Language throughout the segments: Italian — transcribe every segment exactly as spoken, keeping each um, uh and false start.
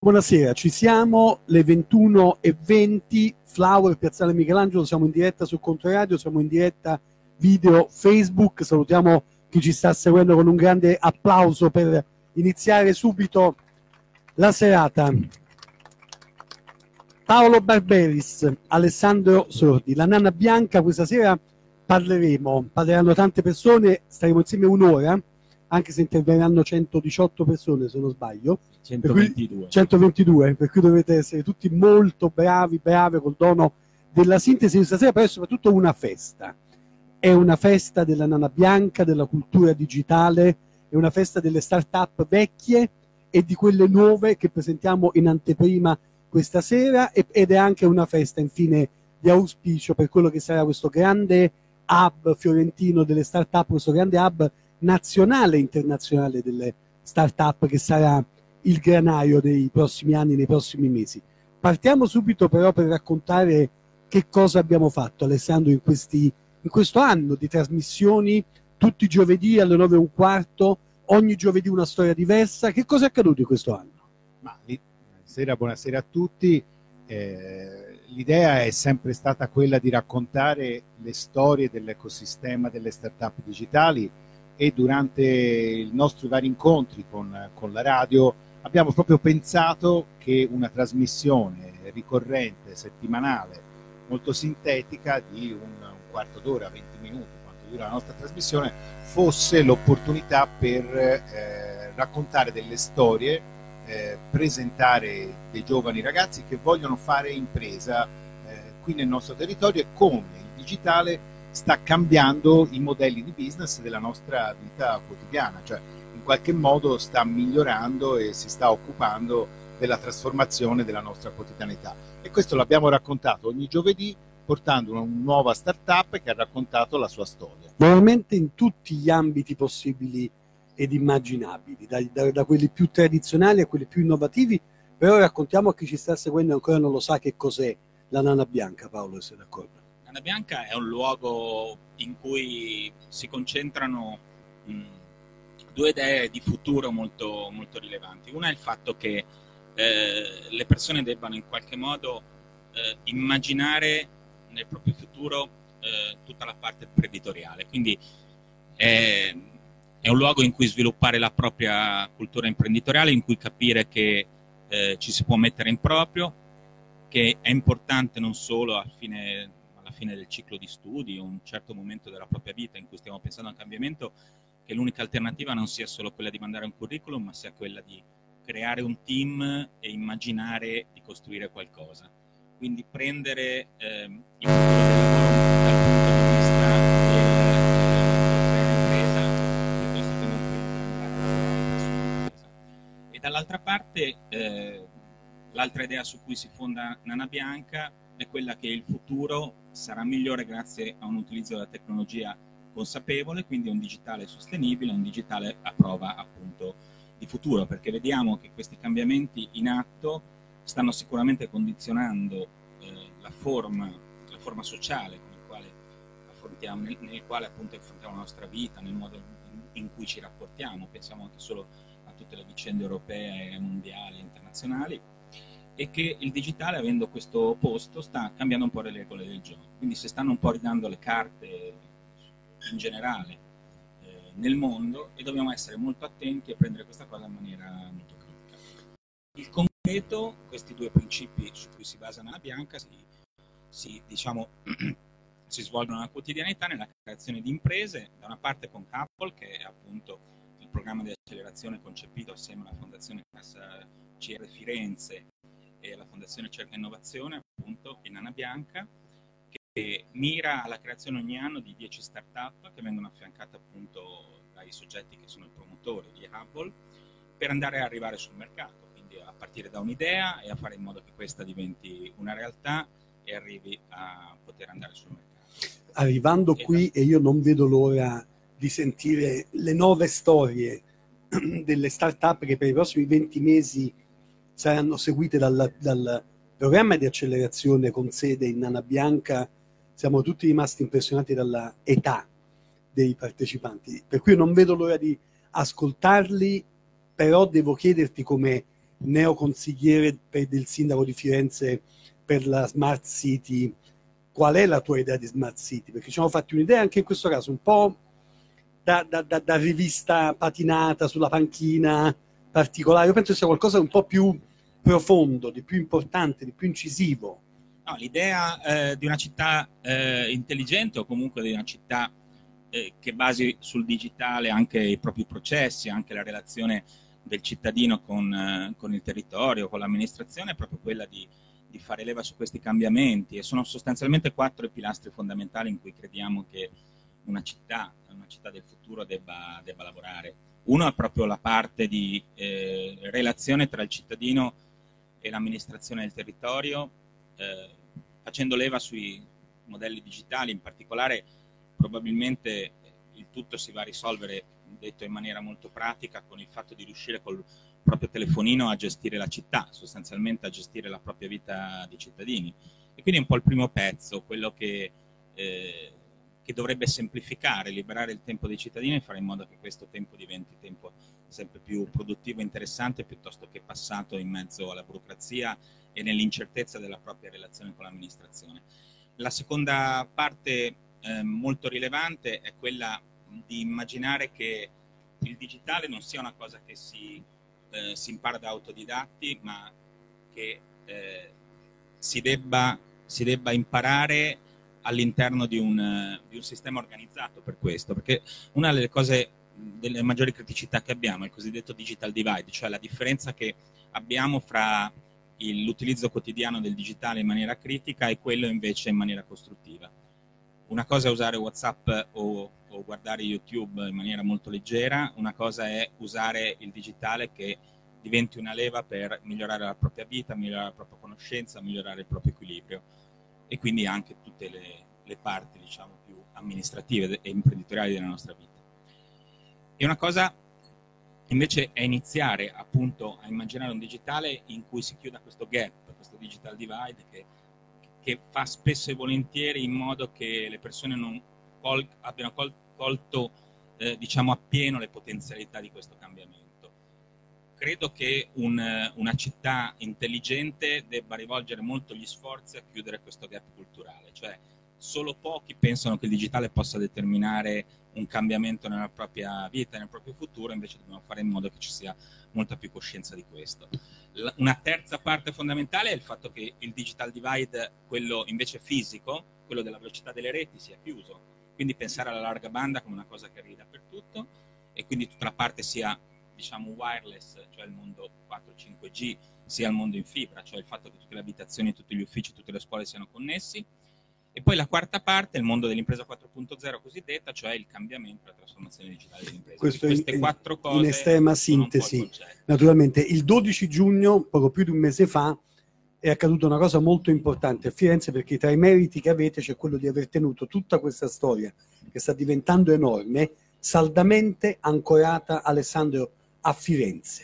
Buonasera, ci siamo, le ventuno e venti, Flower, Piazzale Michelangelo, siamo in diretta su Controradio, siamo in diretta video Facebook, salutiamo chi ci sta seguendo con un grande applauso per iniziare subito la serata. Paolo Barberis, Alessandro Sordi, la Nana Bianca, questa sera parleremo, parleranno tante persone, staremo insieme un'ora, anche se interverranno centodiciotto persone se non sbaglio. centoventidue. Per cui, centoventidue, per cui dovete essere tutti molto bravi, brave col dono della sintesi di stasera, però è soprattutto una festa. È una festa della Nana Bianca, della cultura digitale, è una festa delle start-up vecchie e di quelle nuove che presentiamo in anteprima questa sera, ed è anche una festa, infine, di auspicio per quello che sarà questo grande hub fiorentino delle start-up, questo grande hub nazionale e internazionale delle start-up che sarà il granaio dei prossimi anni, nei prossimi mesi. Partiamo subito però per raccontare che cosa abbiamo fatto, Alessandro, in, questi, in questo anno di trasmissioni, tutti i giovedì alle nove e un quarto, ogni giovedì una storia diversa. Che cosa è accaduto in questo anno? Ma, buonasera, buonasera a tutti. Eh, l'idea è sempre stata quella di raccontare le storie dell'ecosistema delle start-up digitali, e durante i nostri vari incontri con, con la radio abbiamo proprio pensato che una trasmissione ricorrente, settimanale, molto sintetica, di un, un quarto d'ora, venti minuti, quanto dura la nostra trasmissione, fosse l'opportunità per eh, raccontare delle storie, eh, presentare dei giovani ragazzi che vogliono fare impresa eh, qui nel nostro territorio, e come il digitale sta cambiando i modelli di business della nostra vita quotidiana, cioè in qualche modo sta migliorando e si sta occupando della trasformazione della nostra quotidianità. E questo l'abbiamo raccontato ogni giovedì, portando una nuova startup che ha raccontato la sua storia. Veramente in tutti gli ambiti possibili ed immaginabili, da, da, da quelli più tradizionali a quelli più innovativi, però raccontiamo a chi ci sta seguendo e ancora non lo sa che cos'è la Nana Bianca, Paolo, sei d'accordo? Nana Bianca è un luogo in cui si concentrano mh, due idee di futuro molto, molto rilevanti. Una è il fatto che eh, le persone debbano in qualche modo eh, immaginare nel proprio futuro eh, tutta la parte imprenditoriale, quindi è, è un luogo in cui sviluppare la propria cultura imprenditoriale, in cui capire che eh, ci si può mettere in proprio, che è importante non solo al fine alla fine del ciclo di studi o un certo momento della propria vita in cui stiamo pensando a un cambiamento, che l'unica alternativa non sia solo quella di mandare un curriculum, ma sia quella di creare un team e immaginare di costruire qualcosa. Quindi prendere ehm, il futuro del lavoro dal punto di vista dell'impresa piuttosto che non quello di andare a lavorare presso un'impresa. E dall'altra parte eh, l'altra idea su cui si fonda Nana Bianca è quella che il futuro sarà migliore grazie a un utilizzo della tecnologia consapevole, quindi un digitale sostenibile, un digitale a prova appunto di futuro, perché vediamo che questi cambiamenti in atto stanno sicuramente condizionando eh, la forma, la forma sociale con il quale affrontiamo, nel, nel quale appunto affrontiamo la nostra vita, nel modo in, in cui ci rapportiamo. Pensiamo anche solo a tutte le vicende europee, mondiali, internazionali, e che il digitale, avendo questo posto, sta cambiando un po' le regole del gioco. Quindi si stanno un po' ridando le carte in generale eh, nel mondo, e dobbiamo essere molto attenti a prendere questa cosa in maniera molto critica. Il concreto, questi due principi su cui si basa Nana Bianca, si, si, diciamo, si svolgono nella quotidianità, nella creazione di imprese, da una parte con Couple, che è appunto il programma di accelerazione concepito assieme alla Fondazione Cassa C R Firenze e la Fondazione Cerca Innovazione, appunto, in Nana Bianca, che mira alla creazione ogni anno di dieci start-up che vengono affiancate appunto dai soggetti che sono i promotori di Hubble, per andare a arrivare sul mercato, quindi a partire da un'idea e a fare in modo che questa diventi una realtà e arrivi a poter andare sul mercato. Arrivando e qui, da... e io non vedo l'ora di sentire le nuove storie delle start-up che per i prossimi venti mesi saranno seguite dal, dal programma di accelerazione con sede in Nana Bianca. Siamo tutti rimasti impressionati dalla età dei partecipanti, per cui non vedo l'ora di ascoltarli, però devo chiederti come neoconsigliere per- del sindaco di Firenze per la Smart City, qual è la tua idea di Smart City? Perché ci siamo fatti un'idea anche in questo caso un po' da, da- da- da rivista patinata sulla panchina particolare. Io penso sia qualcosa di un po' più profondo, di più importante, di più incisivo. No, l'idea eh, di una città eh, intelligente, o comunque di una città eh, che basi sul digitale anche i propri processi, anche la relazione del cittadino con, eh, con il territorio, con l'amministrazione, è proprio quella di, di fare leva su questi cambiamenti, e sono sostanzialmente quattro i pilastri fondamentali in cui crediamo che una città, una città del futuro debba, debba lavorare. Uno è proprio la parte di eh, relazione tra il cittadino e l'amministrazione del territorio, eh, facendo leva sui modelli digitali. In particolare probabilmente il tutto si va a risolvere, detto in maniera molto pratica, con il fatto di riuscire col proprio telefonino a gestire la città, sostanzialmente a gestire la propria vita di cittadini. E quindi è un po' il primo pezzo, quello che, eh, che dovrebbe semplificare, liberare il tempo dei cittadini e fare in modo che questo tempo diventi tempo sempre più produttivo e interessante, piuttosto che passato in mezzo alla burocrazia e nell'incertezza della propria relazione con l'amministrazione. La seconda parte eh, molto rilevante è quella di immaginare che il digitale non sia una cosa che si, eh, si impara da autodidatti, ma che eh, si, debba, si debba imparare all'interno di un, di un sistema organizzato per questo, perché una delle cose, delle maggiori criticità che abbiamo è il cosiddetto digital divide, cioè la differenza che abbiamo fra l'utilizzo quotidiano del digitale in maniera critica e quello invece in maniera costruttiva. Una cosa è usare WhatsApp o, o guardare YouTube in maniera molto leggera, una cosa è usare il digitale che diventi una leva per migliorare la propria vita, migliorare la propria conoscenza, migliorare il proprio equilibrio, e quindi anche tutte le, le parti, diciamo, più amministrative e imprenditoriali della nostra vita. E una cosa invece è iniziare appunto a immaginare un digitale in cui si chiuda questo gap, questo digital divide che, che fa spesso e volentieri in modo che le persone non col, abbiano col, colto eh, diciamo appieno le potenzialità di questo cambiamento. Credo che un, una città intelligente debba rivolgere molto gli sforzi a chiudere questo gap culturale, cioè solo pochi pensano che il digitale possa determinare un cambiamento nella propria vita, nel proprio futuro, invece dobbiamo fare in modo che ci sia molta più coscienza di questo. La, una terza parte fondamentale è il fatto che il digital divide, quello invece fisico, quello della velocità delle reti, sia chiuso, quindi pensare alla larga banda come una cosa che arrivi dappertutto, e quindi tutta la parte sia, diciamo, wireless, cioè il mondo quattro cinque G, sia il mondo in fibra, cioè il fatto che tutte le abitazioni, tutti gli uffici, tutte le scuole siano connessi. E poi la quarta parte è il mondo dell'impresa quattro punto zero cosiddetta, cioè il cambiamento e la trasformazione digitale dell'impresa. Questo Queste in, quattro cose in estrema sintesi. Il Naturalmente il dodici giugno, poco più di un mese fa, è accaduta una cosa molto importante a Firenze, perché tra i meriti che avete c'è quello di aver tenuto tutta questa storia, che sta diventando enorme, saldamente ancorata, Alessandro, a Firenze.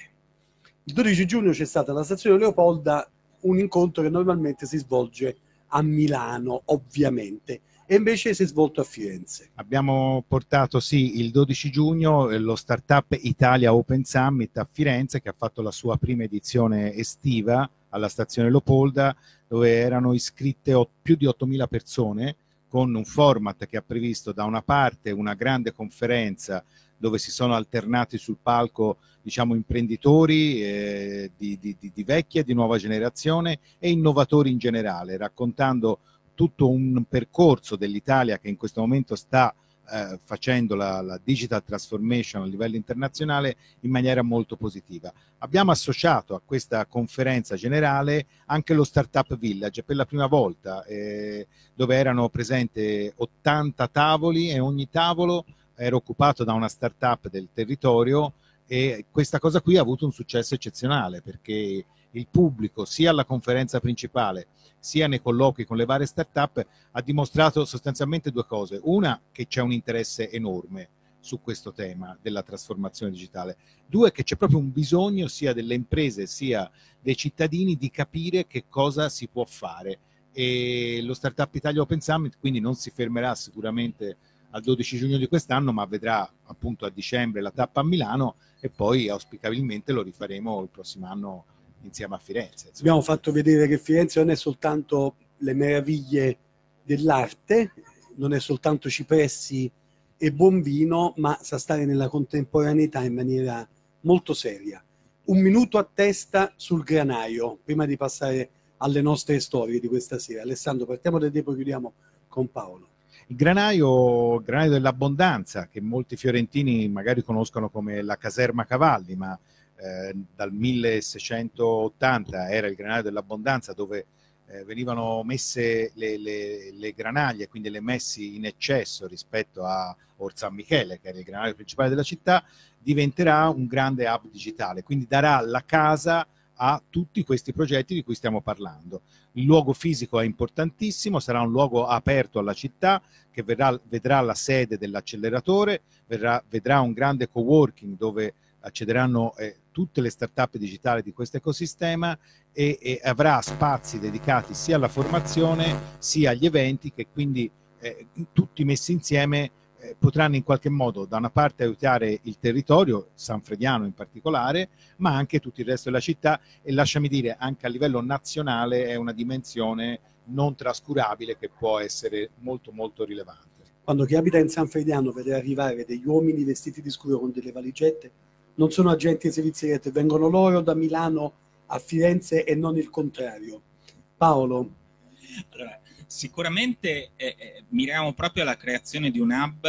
Il dodici giugno c'è stata alla stazione Leopolda un incontro che normalmente si svolge a Milano, ovviamente, e invece si è svolto a Firenze. Abbiamo portato, sì, il dodici giugno lo Startup Italia Open Summit a Firenze, che ha fatto la sua prima edizione estiva alla stazione Leopolda, dove erano iscritte più di ottomila persone, con un format che ha previsto da una parte una grande conferenza dove si sono alternati sul palco, diciamo, imprenditori eh, di, di, di vecchia e di nuova generazione e innovatori in generale, raccontando tutto un percorso dell'Italia che in questo momento sta eh, facendo la, la digital transformation a livello internazionale in maniera molto positiva. Abbiamo associato a questa conferenza generale anche lo Startup Village per la prima volta, eh, dove erano presenti ottanta tavoli e ogni tavolo era occupato da una startup del territorio, e questa cosa qui ha avuto un successo eccezionale perché il pubblico sia alla conferenza principale sia nei colloqui con le varie start-up ha dimostrato sostanzialmente due cose. Una, che c'è un interesse enorme su questo tema della trasformazione digitale. Due, che c'è proprio un bisogno sia delle imprese sia dei cittadini di capire che cosa si può fare. E lo Startup Italia Open Summit quindi non si fermerà sicuramente al dodici giugno di quest'anno, ma vedrà appunto a dicembre la tappa a Milano e poi auspicabilmente lo rifaremo il prossimo anno insieme a Firenze. Insomma. Abbiamo fatto vedere che Firenze non è soltanto le meraviglie dell'arte, non è soltanto cipressi e buon vino, ma sa stare nella contemporaneità in maniera molto seria. Un minuto a testa sul granaio, prima di passare alle nostre storie di questa sera. Alessandro, partiamo da te, poi chiudiamo con Paolo. Il granaio, il granaio dell'abbondanza, che molti fiorentini magari conoscono come la caserma cavalli, ma eh, dal milleseicentottanta era il granaio dell'abbondanza, dove eh, venivano messe le, le, le granaglie, quindi le messi in eccesso rispetto a Or San Michele, che era il granaio principale della città, diventerà un grande hub digitale, quindi darà la casa a tutti questi progetti di cui stiamo parlando. Il luogo fisico è importantissimo, sarà un luogo aperto alla città che verrà, vedrà la sede dell'acceleratore, verrà, vedrà un grande coworking dove accederanno eh, tutte le start-up digitali di questo ecosistema e, e avrà spazi dedicati sia alla formazione sia agli eventi, che quindi eh, tutti messi insieme potranno in qualche modo da una parte aiutare il territorio sanfrediano in particolare, ma anche tutto il resto della città, e lasciami dire anche a livello nazionale è una dimensione non trascurabile che può essere molto molto rilevante. Quando chi abita in Sanfrediano vede arrivare degli uomini vestiti di scuro con delle valigette, non sono agenti di servizi segreti, vengono loro da Milano a Firenze e non il contrario. Paolo? Allora, sicuramente eh, eh, miriamo proprio alla creazione di un hub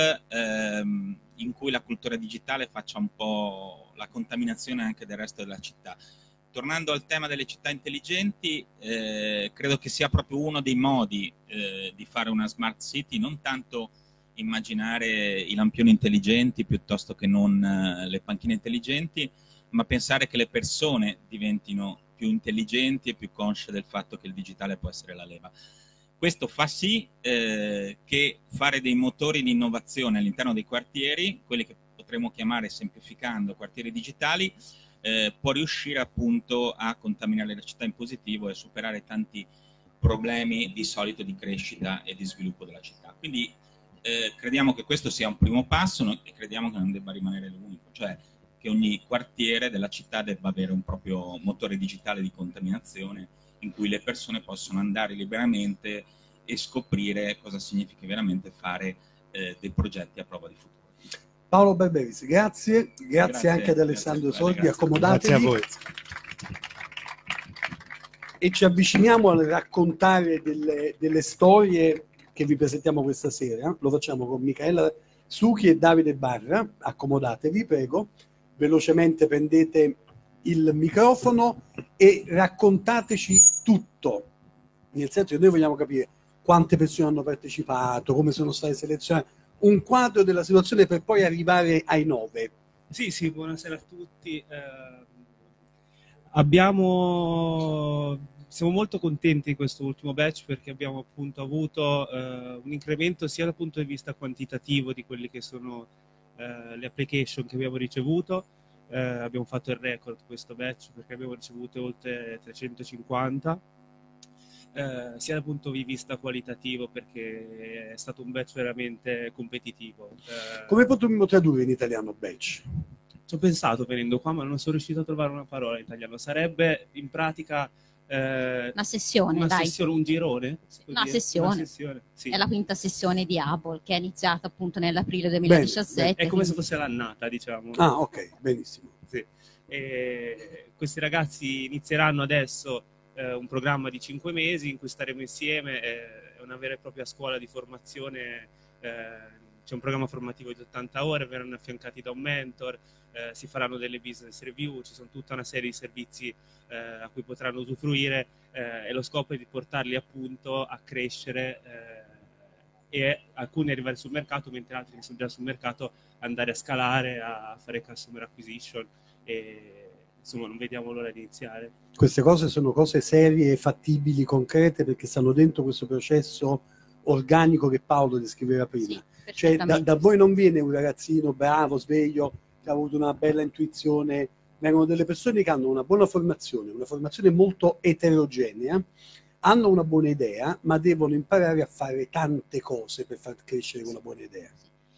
ehm, in cui la cultura digitale faccia un po' la contaminazione anche del resto della città. Tornando al tema delle città intelligenti, eh, credo che sia proprio uno dei modi eh, di fare una smart city, non tanto immaginare i lampioni intelligenti piuttosto che non eh, le panchine intelligenti, ma pensare che le persone diventino più intelligenti e più consce del fatto che il digitale può essere la leva. Questo fa sì eh, che fare dei motori di innovazione all'interno dei quartieri, quelli che potremmo chiamare, semplificando, quartieri digitali, eh, può riuscire appunto a contaminare la città in positivo e superare tanti problemi di solito di crescita e di sviluppo della città. Quindi eh, crediamo che questo sia un primo passo e crediamo che non debba rimanere l'unico, cioè che ogni quartiere della città debba avere un proprio motore digitale di contaminazione in cui le persone possono andare liberamente e scoprire cosa significa veramente fare eh, dei progetti a prova di futuro. Paolo Barberis, grazie, grazie, grazie anche ad Alessandro Sordi, accomodatevi. Grazie a voi. E ci avviciniamo a raccontare delle, delle storie che vi presentiamo questa sera. Lo facciamo con Michaela Suchi e Davide Barra. Accomodatevi, prego. Velocemente prendete il microfono e raccontateci tutto, nel senso che noi vogliamo capire quante persone hanno partecipato, come sono state selezionate, un quadro della situazione per poi arrivare ai nove. Sì, sì, buonasera a tutti. Eh, abbiamo, siamo molto contenti di questo ultimo batch perché abbiamo appunto avuto eh, un incremento sia dal punto di vista quantitativo di quelli che sono eh, le application che abbiamo ricevuto. Eh, abbiamo fatto il record questo batch perché abbiamo ricevuto oltre trecentocinquanta, eh, sia dal punto di vista qualitativo perché è stato un batch veramente competitivo. Eh, Come potremmo tradurre in italiano batch? Ci ho pensato venendo qua ma non sono riuscito a trovare una parola in italiano. Sarebbe in pratica eh, una sessione, una dai. sessione, un girone? Una sessione. Una sessione, sì. È la quinta sessione di Apple che è iniziata appunto nell'aprile duemiladiciassette. Bene, bene. È come quindi... se fosse l'annata, diciamo. Ah, ok, benissimo. Sì. E questi ragazzi inizieranno adesso eh, un programma di cinque mesi in cui staremo insieme, eh, è una vera e propria scuola di formazione, eh, c'è un programma formativo di ottanta ore, verranno affiancati da un mentor, eh, si faranno delle business review, ci sono tutta una serie di servizi eh, a cui potranno usufruire eh, e lo scopo è di portarli appunto a crescere eh, e alcuni arrivare sul mercato, mentre altri che sono già sul mercato andare a scalare, a fare customer acquisition e insomma non vediamo l'ora di iniziare. Queste cose sono cose serie, fattibili, concrete, perché stanno dentro questo processo organico che Paolo descriveva prima. Sì, cioè da, da voi non viene un ragazzino bravo, sveglio, che ha avuto una bella intuizione, vengono delle persone che hanno una buona formazione, una formazione molto eterogenea, hanno una buona idea, ma devono imparare a fare tante cose per far crescere quella buona idea.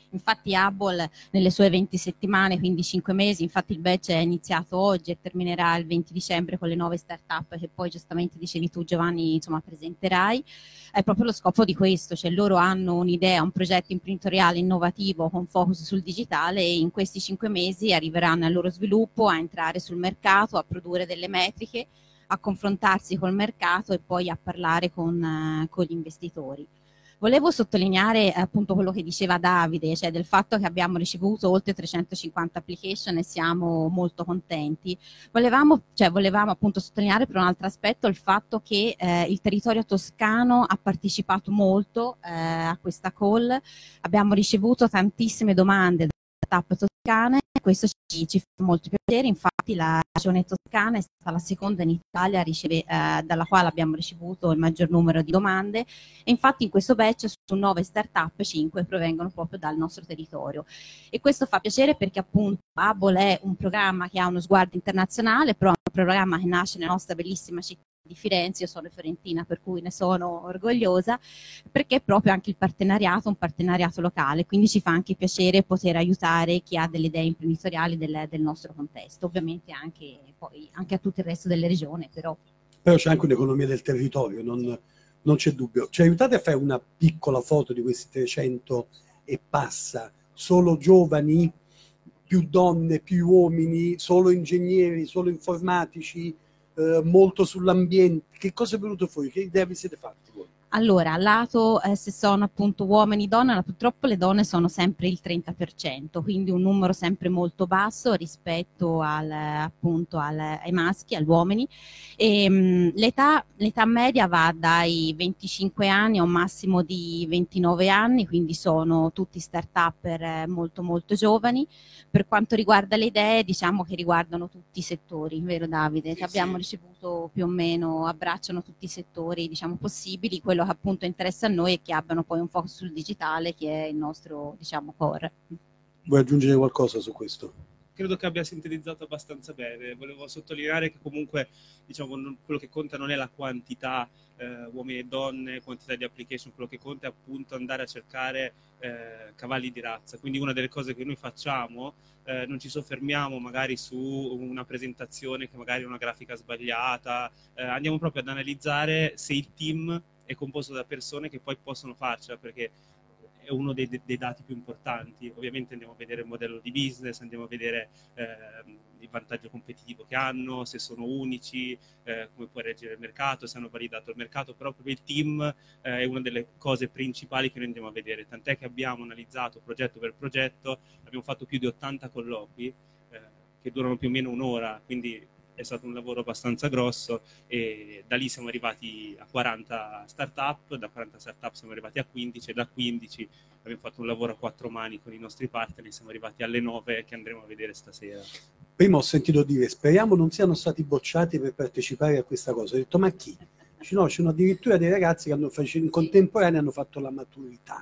Infatti Hubble nelle sue venti settimane, quindi cinque mesi, infatti il batch è iniziato oggi e terminerà il venti dicembre con le nuove start-up che poi giustamente dicevi tu Giovanni, insomma, presenterai, è proprio lo scopo di questo, cioè loro hanno un'idea, un progetto imprenditoriale innovativo con focus sul digitale e in questi cinque mesi arriveranno al loro sviluppo, a entrare sul mercato, a produrre delle metriche, a confrontarsi col mercato e poi a parlare con, eh, con gli investitori. Volevo sottolineare appunto quello che diceva Davide, cioè del fatto che abbiamo ricevuto oltre trecentocinquanta application e siamo molto contenti. Volevamo, cioè, volevamo appunto sottolineare per un altro aspetto il fatto che eh, il territorio toscano ha partecipato molto eh, a questa call, abbiamo ricevuto tantissime domande da startup toscane, questo ci, ci fa molto piacere, infatti la regione toscana è stata la seconda in Italia a riceve, eh, dalla quale abbiamo ricevuto il maggior numero di domande e infatti in questo batch su nove startup cinque provengono proprio dal nostro territorio e questo fa piacere perché appunto Hubble è un programma che ha uno sguardo internazionale, però è un programma che nasce nella nostra bellissima città di Firenze, io sono fiorentina per cui ne sono orgogliosa, perché è proprio anche il partenariato, un partenariato locale, quindi ci fa anche piacere poter aiutare chi ha delle idee imprenditoriali del, del nostro contesto, ovviamente anche, poi, anche a tutto il resto delle regioni, però. Però c'è anche un'economia del territorio, non, non c'è dubbio. Ci aiutate a fare una piccola foto di questi trecento e passa, solo giovani, più donne, più uomini, solo ingegneri, solo informatici, Eh, molto sull'ambiente, che cosa è venuto fuori? Che idea vi siete fatti voi? Allora, a lato eh, se sono appunto uomini e donne, purtroppo le donne sono sempre il trenta per cento, quindi un numero sempre molto basso rispetto al, appunto al, ai maschi, agli uomini. E, mh, l'età, l'età media va dai venticinque anni a un massimo di ventinove anni, quindi sono tutti start-upper eh, molto molto giovani. Per quanto riguarda le idee, diciamo che riguardano tutti i settori, vero Davide? Sì, Che abbiamo sì. ricevuto più o meno, abbracciano tutti i settori diciamo possibili, quello che appunto interessa a noi è che abbiano poi un focus sul digitale che è il nostro diciamo core. Vuoi aggiungere qualcosa su questo? Credo che abbia sintetizzato abbastanza bene. Volevo sottolineare che comunque diciamo, non, quello che conta non è la quantità eh, uomini e donne, quantità di application, quello che conta è appunto andare a cercare eh, cavalli di razza. Quindi una delle cose che noi facciamo, eh, non ci soffermiamo magari su una presentazione che magari è una grafica sbagliata, eh, andiamo proprio ad analizzare se il team è composto da persone che poi possono farcela, perché è uno dei, dei dati più importanti. Ovviamente andiamo a vedere il modello di business, andiamo a vedere eh, il vantaggio competitivo che hanno, se sono unici, eh, come può reggere il mercato, se hanno validato il mercato, però proprio il team eh, è una delle cose principali che noi andiamo a vedere, tant'è che abbiamo analizzato progetto per progetto, abbiamo fatto più di ottanta colloqui eh, che durano più o meno un'ora, quindi è stato un lavoro abbastanza grosso e da lì siamo arrivati a quaranta startup, da quaranta startup siamo arrivati a quindici e da quindici abbiamo fatto un lavoro a quattro mani con i nostri partner e siamo arrivati alle nove che andremo a vedere stasera. Prima ho sentito dire, speriamo non siano stati bocciati per partecipare a questa cosa. Ho detto, ma chi? Dice, no, ci sono addirittura dei ragazzi che hanno fatto, in contemporanea hanno fatto la maturità.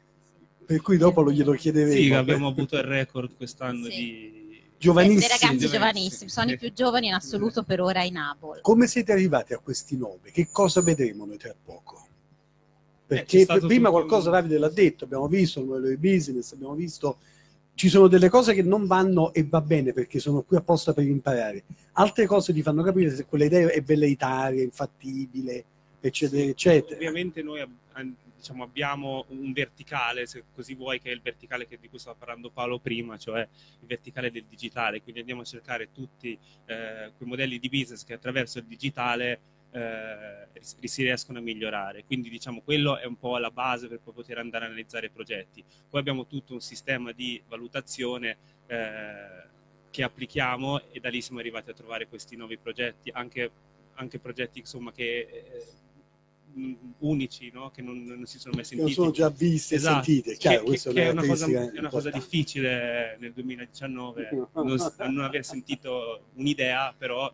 Per cui dopo lo glielo chiederemo. Sì, abbiamo avuto il record quest'anno sì. di... Giovanissimi. Dei ragazzi Sì, giovanissimi, sono i più giovani in assoluto per ora in Hubble. Come siete arrivati a questi nove? Che cosa vedremo noi tra poco? Perché Eh, c'è stato prima tutto qualcosa un- Davide l'ha detto, abbiamo visto il modello di business, abbiamo visto ci sono delle cose che non vanno e va bene perché sono qui apposta per imparare, altre cose ti fanno capire se quella idea è velleitaria, infattibile, eccetera, Sì, eccetera. Ovviamente noi ab- an- diciamo, abbiamo un verticale, se così vuoi, che è il verticale che, di cui stava parlando Paolo prima, cioè il verticale del digitale, quindi andiamo a cercare tutti eh, quei modelli di business che attraverso il digitale eh, si riescono a migliorare, quindi diciamo quello è un po' la base per poi poter andare a analizzare i progetti. Poi abbiamo tutto un sistema di valutazione eh, che applichiamo e da lì siamo arrivati a trovare questi nuovi progetti, anche, anche progetti insomma che eh, unici, no? Che non, non si sono mai Che sentiti. non sono già viste Esatto. e sentite, chiaro, che, questa che è è una una cosa, caratteristica è una cosa importante. difficile nel duemiladiciannove non, non aver sentito un'idea, però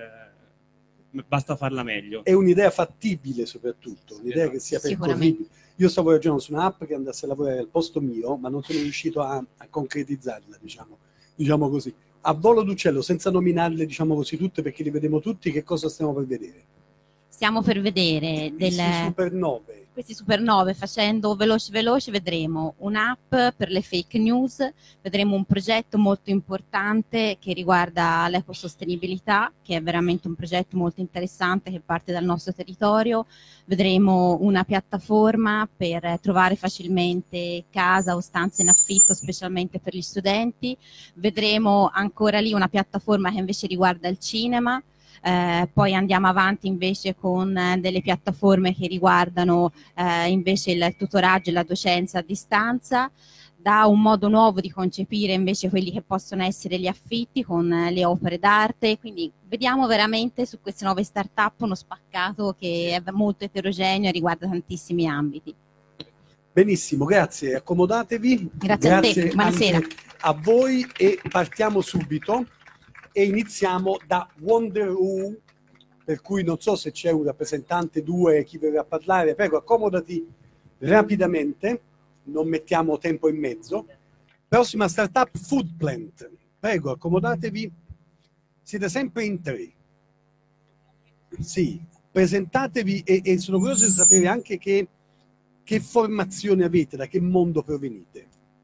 eh, basta farla meglio. È un'idea fattibile soprattutto, un'idea Esatto. che sia Sicuramente. percorribile. Io stavo ragionando su un'app che andasse a lavorare al posto mio, ma non sono riuscito a, a concretizzarla, diciamo, diciamo così. A volo d'uccello, senza nominarle, diciamo così, tutte, perché li vediamo tutti, che cosa stiamo per vedere? Stiamo per vedere delle supernove. Questi supernove, facendo veloce veloce vedremo un'app per le fake news, vedremo un progetto molto importante che riguarda l'ecosostenibilità, che è veramente un progetto molto interessante che parte dal nostro territorio, vedremo una piattaforma per trovare facilmente casa o stanze in affitto, specialmente per gli studenti, vedremo ancora lì una piattaforma che invece riguarda il cinema. Eh, poi andiamo avanti invece con eh, delle piattaforme che riguardano eh, invece il tutoraggio e la docenza a distanza, da un modo nuovo di concepire invece quelli che possono essere gli affitti con eh, le opere d'arte, quindi vediamo veramente su queste nuove start-up uno spaccato che è molto eterogeneo e riguarda tantissimi ambiti. Benissimo, grazie, accomodatevi. Grazie, grazie a te, buonasera. A voi e partiamo subito. E iniziamo da Wonder Who, per cui non so se c'è un rappresentante, due, chi verrà a parlare. Prego, accomodati rapidamente, non mettiamo tempo in mezzo. Prossima startup, Foodplant. Prego, accomodatevi. Siete sempre in tre. Sì, presentatevi e, e sono curioso di sapere anche che, che formazione avete, da che mondo provenite.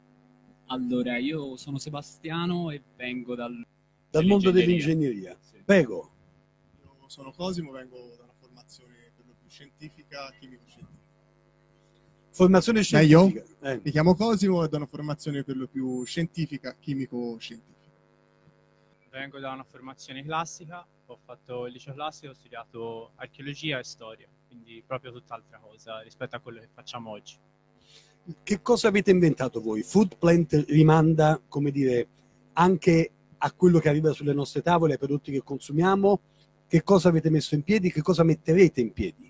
Allora, io sono Sebastiano e vengo dal... Dal mondo dell'ingegneria. Sì. Prego. Io sono Cosimo, vengo da una formazione per lo più scientifica, chimico-scientifica. Formazione scientifica. Eh, io mi chiamo Cosimo e da una formazione per lo più scientifica, chimico-scientifica. Vengo da una formazione classica, ho fatto il liceo classico, ho studiato archeologia e storia, quindi proprio tutt'altra cosa rispetto a quello che facciamo oggi. Che cosa avete inventato voi? Foodplant rimanda, come dire, anche a quello che arriva sulle nostre tavole, ai prodotti che consumiamo. Che cosa avete messo in piedi? Che cosa metterete in piedi?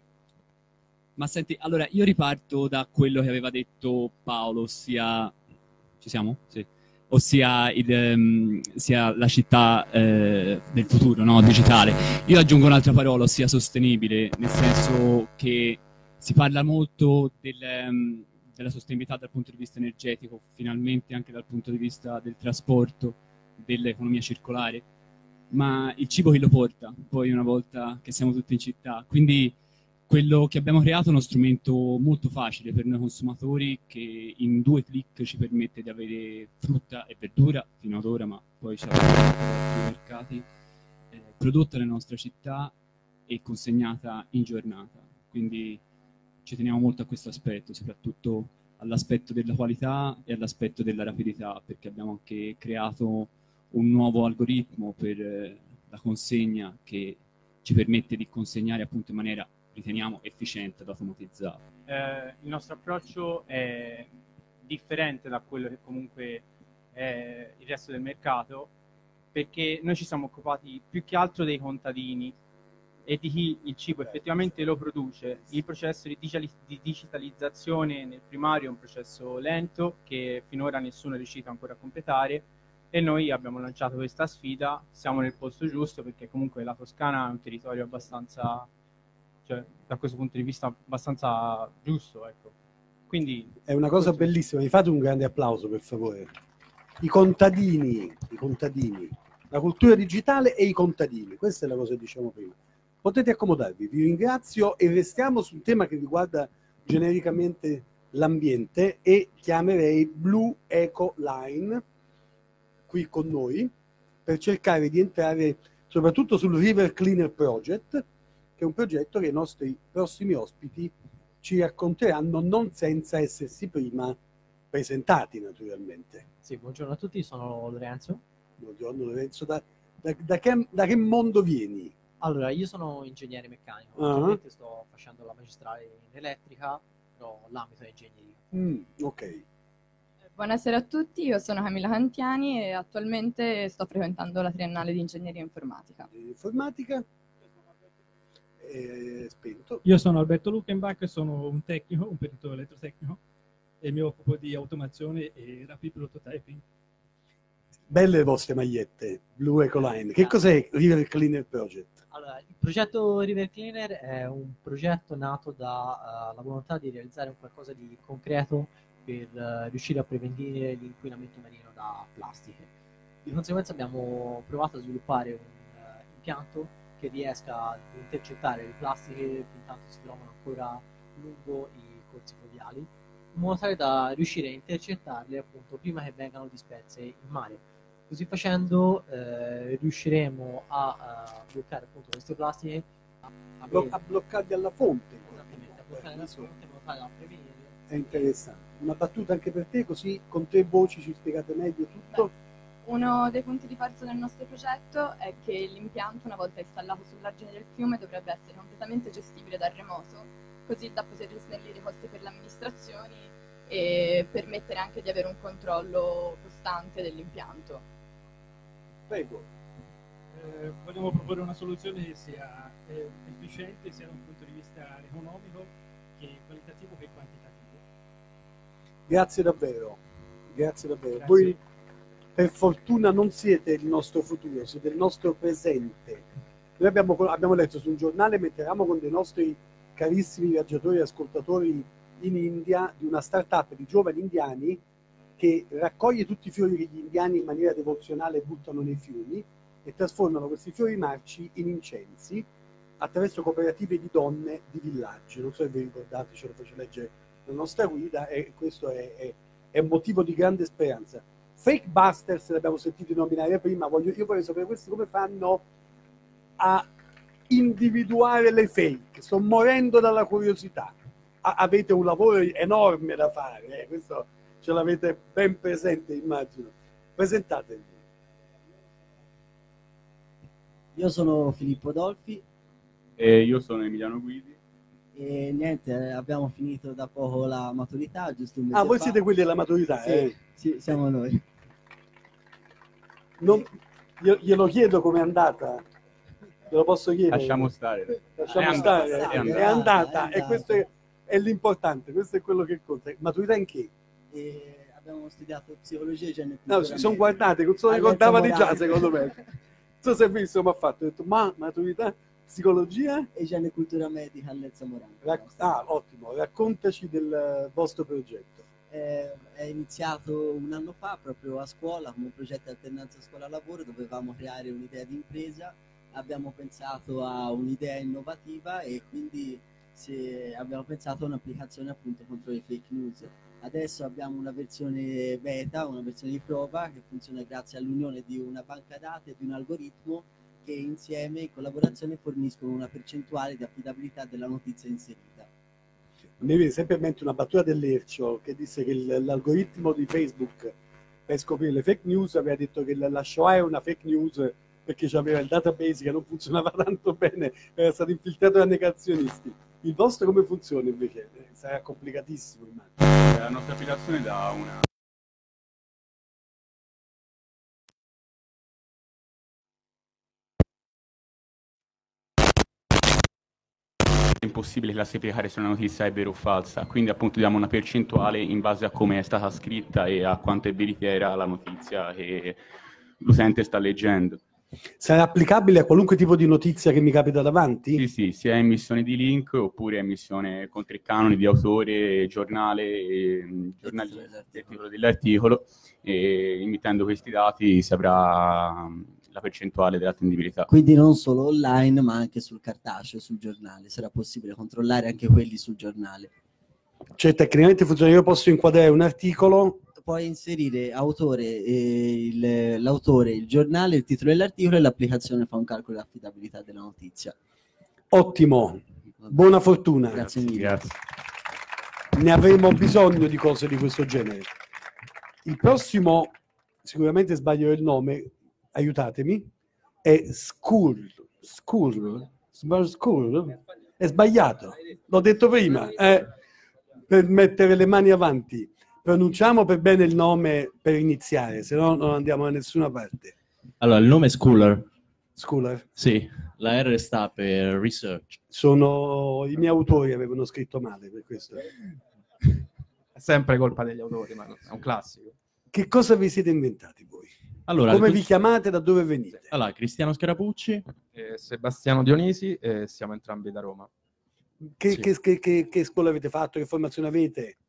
Ma senti, allora io riparto da quello che aveva detto Paolo, ossia... Ci siamo? Sì. Ossia il, um, sia la città eh, del futuro, no? Digitale. Io aggiungo un'altra parola, ossia sostenibile, nel senso che si parla molto del, um, della sostenibilità dal punto di vista energetico, finalmente anche dal punto di vista del trasporto, dell'economia circolare, ma il cibo chi lo porta poi una volta che siamo tutti in città? Quindi quello che abbiamo creato è uno strumento molto facile per noi consumatori che in due clic ci permette di avere frutta e verdura fino ad ora, ma poi c'è i mercati, eh, prodotta nella nostra città e consegnata in giornata. Quindi ci teniamo molto a questo aspetto, soprattutto all'aspetto della qualità e all'aspetto della rapidità, perché abbiamo anche creato un nuovo algoritmo per eh, la consegna che ci permette di consegnare appunto in maniera, riteniamo, efficiente ed automatizzata. Eh, il nostro approccio è differente da quello che comunque è il resto del mercato, perché noi ci siamo occupati più che altro dei contadini e di chi il cibo effettivamente lo produce. Il processo di digitalizzazione nel primario è un processo lento che finora nessuno è riuscito ancora a completare, e noi abbiamo lanciato questa sfida. Siamo nel posto giusto perché comunque la Toscana è un territorio abbastanza, cioè da questo punto di vista abbastanza giusto, ecco. Quindi è una cosa bellissima, mi fate un grande applauso per favore. I contadini, i contadini, la cultura digitale e i contadini, questa è la cosa che diciamo prima. Potete accomodarvi, vi ringrazio e restiamo su un tema che riguarda genericamente l'ambiente e chiamerei Blue Eco Line qui con noi per cercare di entrare soprattutto sul River Cleaner Project, che è un progetto che i nostri prossimi ospiti ci racconteranno, non senza essersi prima presentati naturalmente. Sì, buongiorno a tutti, sono Lorenzo. Buongiorno Lorenzo, da, da, da, che, da che mondo vieni? Allora, io sono ingegnere meccanico, uh-huh. Attualmente sto facendo la magistrale in elettrica, però l'ambito è ingegneria. Mm, ok. Buonasera a tutti, io sono Camilla Cantiani e attualmente sto frequentando la triennale di ingegneria informatica. Informatica? Eh, spento. Io sono Alberto Luckenbach, sono un tecnico, un peritore elettrotecnico e mi occupo di automazione e rapid prototyping. Belle le vostre magliette, Blue Ecoline. Che cos'è River Cleaner Project? Allora, il progetto River Cleaner è un progetto nato dalla uh, volontà di realizzare un qualcosa di concreto per uh, riuscire a prevenire l'inquinamento marino da plastiche. Di conseguenza abbiamo provato a sviluppare un uh, impianto che riesca ad intercettare le plastiche che intanto si trovano ancora lungo i corsi fluviali, in modo tale da riuscire a intercettarle appunto prima che vengano disperse in mare. Così facendo eh, riusciremo a, a bloccare appunto queste plastiche, a, a, Blo- a bloccarli alla fonte. esattamente, a bloccare la fonte in modo tale da prevenire. È interessante. Una battuta anche per te, così con tre voci ci spiegate meglio tutto. Beh, uno dei punti di forza del nostro progetto è che l'impianto, una volta installato sull'argine del fiume, dovrebbe essere completamente gestibile dal remoto, così da poter snellire i costi per le amministrazioni e permettere anche di avere un controllo costante dell'impianto. Prego. Eh, vogliamo proporre una soluzione che sia eh, efficiente sia da un punto di vista economico che qualitativo che quantitativo. Grazie davvero, grazie davvero. Grazie. Voi per fortuna non siete il nostro futuro, siete il nostro presente. Noi abbiamo, abbiamo letto su un giornale, metteranno con dei nostri carissimi viaggiatori e ascoltatori in India, di una startup di giovani indiani che raccoglie tutti i fiori che gli indiani in maniera devozionale buttano nei fiumi e trasformano questi fiori marci in incensi attraverso cooperative di donne di villaggi. Non so se vi ricordate, ce lo fece leggere la nostra guida, e questo è, è, è un motivo di grande speranza. Fake Busters, l'abbiamo sentito nominare prima, voglio, io vorrei sapere questi come fanno a individuare le fake. Sto morendo dalla curiosità. A, avete un lavoro enorme da fare, eh? Questo ce l'avete ben presente, immagino. Presentatevi. Io sono Filippo Dolfi. E io sono Emiliano Guidi. E niente, abbiamo finito da poco la maturità, giusto un mese Ah, voi fa. siete quelli della maturità, Sì, eh? sì, siamo noi. Non, io, glielo chiedo com'è andata. Ve lo posso chiedere? Lasciamo stare. Lasciamo È stare. andata, È è andata, andata, è e questo è, è l'importante, questo è quello che conta. Maturità in che? E abbiamo studiato psicologia e igiene No, si sono guardate, non se lo All'Enzo ricordava di già, Morandi. secondo me. Non so se hai visto come ha fatto. Ho detto, ma maturità, psicologia? e igiene e cultura medica all'Enzo Morandi. Rac- ah, ottimo, raccontaci del vostro progetto. Eh, è iniziato un anno fa proprio a scuola come un progetto di alternanza scuola-lavoro. Dovevamo creare un'idea di impresa, abbiamo pensato a un'idea innovativa e quindi se abbiamo pensato a un'applicazione appunto contro le fake news. Adesso abbiamo una versione beta, una versione di prova che funziona grazie all'unione di una banca dati e di un algoritmo che insieme in collaborazione forniscono una percentuale di affidabilità della notizia inserita. Mi viene sempre in mente una battuta dell'Ercio che disse che il- l'algoritmo di Facebook per scoprire le fake news aveva detto che la la Shoah è una fake news perché c'aveva il database che non funzionava tanto bene, era stato infiltrato da negazionisti. Il vostro come funziona invece? Eh, Sarà complicatissimo, immagino. La nostra applicazione dà una... È impossibile classificare se una notizia è vera o falsa, quindi appunto diamo una percentuale in base a come è stata scritta e a quanto è veritiera la notizia che l'utente sta leggendo. Sarà applicabile a qualunque tipo di notizia che mi capita davanti? Sì, sì, sia emissione di link oppure emissione contro i canoni di autore, giornale, e, giornalista, il titolo dell'articolo, e imitendo questi dati si avrà la percentuale dell'attendibilità. Quindi non solo online ma anche sul cartaceo, sul giornale. Sarà possibile controllare anche quelli sul giornale. Cioè tecnicamente funziona, io posso inquadrare un articolo, Puoi inserire autore, eh, il- l'autore, il giornale, il titolo dell'articolo e l'applicazione fa un calcolo di affidabilità della notizia. ottimo, buona fortuna. Grazie mille. Grazie. Ne avremo bisogno di cose di questo genere. Il prossimo, sicuramente sbaglio il nome, aiutatemi, è School. School? Sba- School? È sbagliato, l'ho detto prima, eh, per mettere le mani avanti. Pronunciamo per bene il nome per iniziare, se no non andiamo da nessuna parte. Allora, il nome è Schooler. Schooler. Sì, la R sta per Research. Sono i miei autori avevano scritto male per questo. È sempre colpa degli autori, ma è un classico. Che cosa vi siete inventati voi? Allora, Come il- vi chiamate, da dove venite? Allora, Cristiano Scarapucci. Eh, Sebastiano Dionisi e siamo entrambi da Roma. Che, Sì. che- che- che- che scuola avete fatto? Che formazione avete?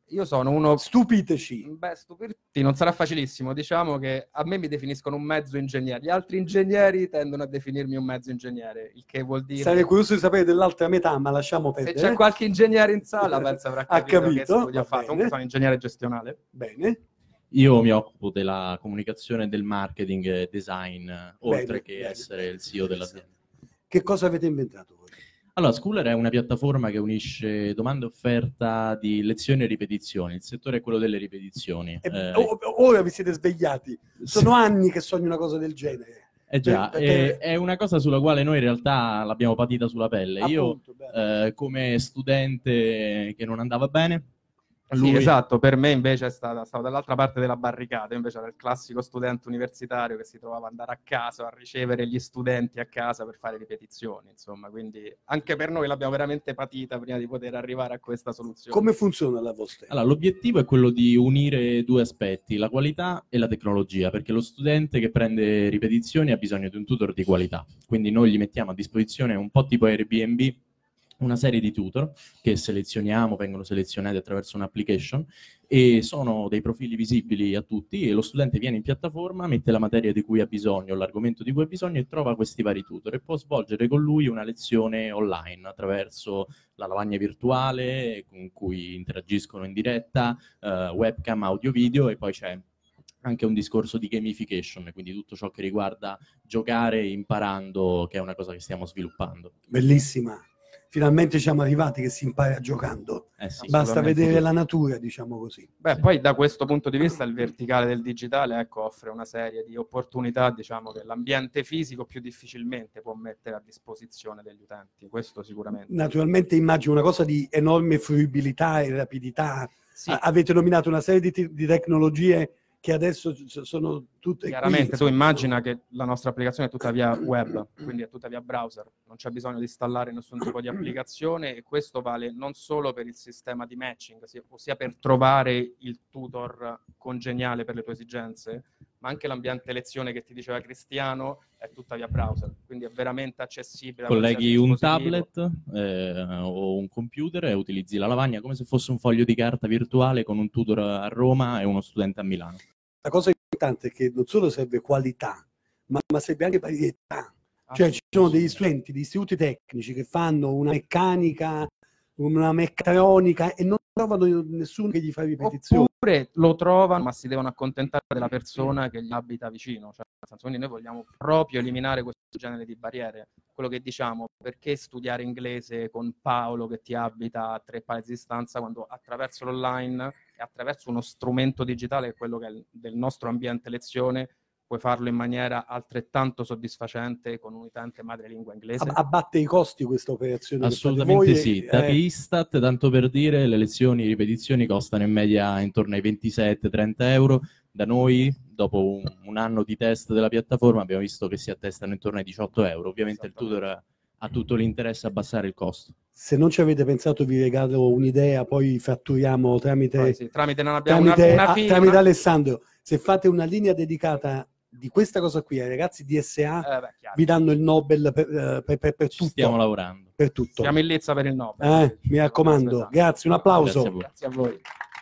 Io sono uno... Stupiteci. Beh, stupirti non sarà facilissimo. Diciamo che a me mi definiscono un mezzo ingegnere. Gli altri ingegneri tendono a definirmi un mezzo ingegnere, il che vuol dire... Sarei curioso di sapere dell'altra metà, ma lasciamo perdere. Se c'è qualche ingegnere in sala, penso avrà capito, ha capito, che studio va ho fatto. bene. Comunque sono ingegnere gestionale. Bene. Io mi occupo della comunicazione, del marketing e design, oltre Bene, che bene, essere bene. il C E O dell'azienda. Che cosa avete inventato voi? Allora, Schooler è una piattaforma che unisce domanda e offerta di lezioni e ripetizioni. Il settore è quello delle ripetizioni. E, Eh, o- ora vi siete svegliati. Sono anni che sogno una cosa del genere. Eh già, Perché- è, è una cosa sulla quale noi in realtà l'abbiamo patita sulla pelle. Appunto, Io, eh, come studente che non andava bene, Sì, lui... esatto, per me invece è stata, stavo dall'altra parte della barricata, invece era il classico studente universitario che si trovava ad andare a casa, a ricevere gli studenti a casa per fare ripetizioni, insomma, quindi anche per noi l'abbiamo veramente patita prima di poter arrivare a questa soluzione. Come funziona la vostra? Allora, l'obiettivo è quello di unire due aspetti, la qualità e la tecnologia, perché lo studente che prende ripetizioni ha bisogno di un tutor di qualità, quindi noi gli mettiamo a disposizione un po' tipo Airbnb, una serie di tutor che selezioniamo, vengono selezionati attraverso un'application e sono dei profili visibili a tutti e lo studente viene in piattaforma, mette la materia di cui ha bisogno, l'argomento di cui ha bisogno e trova questi vari tutor e può svolgere con lui una lezione online attraverso la lavagna virtuale con cui interagiscono in diretta, eh, webcam, audio, video e poi c'è anche un discorso di gamification, quindi tutto ciò che riguarda giocare imparando, che è una cosa che stiamo sviluppando. Bellissima. Finalmente siamo arrivati che si impara giocando. Eh sì, Basta assolutamente vedere sì. la natura, diciamo così. Beh, poi da questo punto di vista il verticale del digitale, ecco, offre una serie di opportunità, diciamo, che l'ambiente fisico più difficilmente può mettere a disposizione degli utenti, questo sicuramente. Naturalmente immagino una cosa di enorme fruibilità e rapidità. Sì. A- avete nominato una serie di, te- di tecnologie che adesso c- sono tutte Chiaramente qui. tu immagina che la nostra applicazione è tutta via web, quindi è tutta via browser, non c'è bisogno di installare nessun tipo di applicazione e questo vale non solo per il sistema di matching, sia- ossia per trovare il tutor congeniale per le tue esigenze, ma anche l'ambiente lezione che ti diceva Cristiano è tutta via browser, quindi è veramente accessibile. a Colleghi qualsiasi un dispositivo. tablet eh, o un computer e utilizzi la lavagna come se fosse un foglio di carta virtuale con un tutor a Roma e uno studente a Milano. La cosa importante è che non solo serve qualità, ma, ma serve anche varietà. Cioè ci sono degli studenti di istituti tecnici che fanno una meccanica, una meccatronica e non trovano nessuno che gli fa ripetizioni. Oppure lo trovano, ma si devono accontentare della persona che gli abita vicino. Cioè, nel senso, quindi noi vogliamo proprio eliminare questo genere di barriere. Quello che diciamo, perché studiare inglese con Paolo che ti abita a tre paesi di distanza quando attraverso l'online e attraverso uno strumento digitale, che è quello che è il- del nostro ambiente lezione, puoi farlo in maniera altrettanto soddisfacente con un utente madrelingua inglese? Ab- Abbatte i costi questa operazione? che fate Assolutamente voi? sì. Eh, Da Istat, tanto per dire, le lezioni, le ripetizioni costano in media intorno ai ventisette trenta euro. Da noi, dopo un, un anno di test della piattaforma, abbiamo visto che si attestano intorno ai diciotto euro. Ovviamente il tutor ha tutto l'interesse a abbassare il costo. Se non ci avete pensato vi regalo un'idea, poi fatturiamo tramite, Poi sì, tramite non abbiamo tramite, una, una a- fee, tramite una- Alessandro. Se fate una linea dedicata di questa cosa qui ai ragazzi di S A, Eh, beh, chiaro. vi danno il Nobel per, eh, per, per, per tutto. Stiamo lavorando. Per tutto. Siamo in lizza per il Nobel. Eh, mi raccomando, grazie, un applauso. Grazie a voi. Grazie a voi.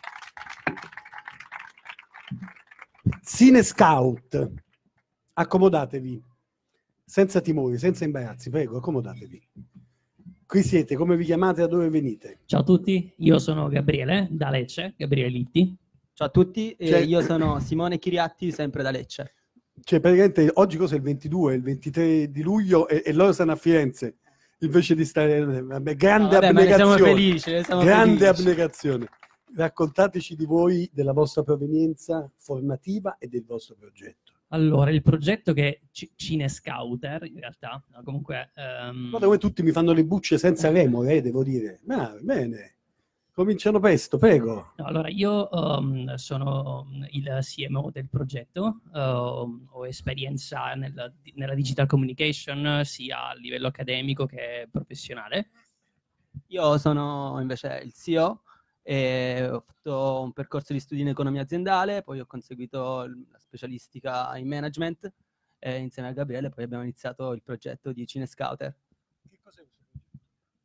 Cine Scout, accomodatevi, senza timori, senza imbarazzi, prego, accomodatevi. Qui siete, come vi chiamate, da dove venite? Ciao a tutti, io sono Gabriele da Lecce, Gabriele Litti. Ciao a tutti, e Cioè- io sono Simone Chiriatti, sempre da Lecce. Cioè, praticamente oggi cos'è il ventidue, il ventitré di luglio e, e loro stanno a Firenze, invece di stare... Vabbè, grande No, vabbè, ma ne siamo abnegazione. felici, ne siamo grande felici. abnegazione. Raccontateci di voi, della vostra provenienza formativa e del vostro progetto. Allora, il progetto che è C- Cine Scouter, in realtà, no, comunque... ehm, Guarda come tutti mi fanno le bucce senza remo, eh, devo dire. Ma, bene, cominciano presto, prego. no, allora, io ehm, sono il C M O del progetto, ehm, ho esperienza nella, nella digital communication sia a livello accademico che professionale. Io sono invece il C E O e ho fatto un percorso di studi in economia aziendale, poi ho conseguito il- la specialistica in management e insieme a Gabriele poi abbiamo iniziato il progetto di Cine Scouter.